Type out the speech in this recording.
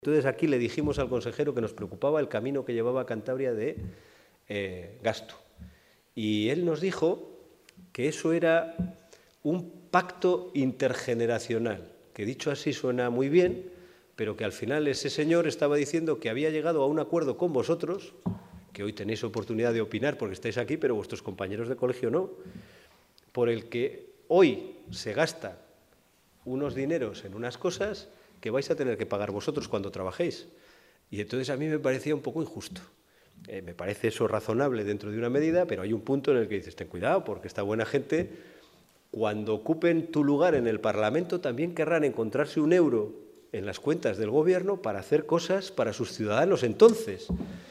Entonces aquí le dijimos al consejero que nos preocupaba el camino que llevaba a Cantabria de gasto. Y él nos dijo que eso era un pacto intergeneracional, que dicho así suena muy bien, pero que al final ese señor estaba diciendo que había llegado a un acuerdo con vosotros, que hoy tenéis oportunidad de opinar porque estáis aquí, pero vuestros compañeros de colegio no, por el que hoy se gasta unos dineros en unas cosas que vais a tener que pagar vosotros cuando trabajéis. Y entonces a mí me parecía un poco injusto. Me parece eso razonable dentro de una medida, pero hay un punto en el que dices, ten cuidado, porque esta buena gente, cuando ocupen tu lugar en el Parlamento, también querrán encontrarse un euro en las cuentas del gobierno para hacer cosas para sus ciudadanos entonces.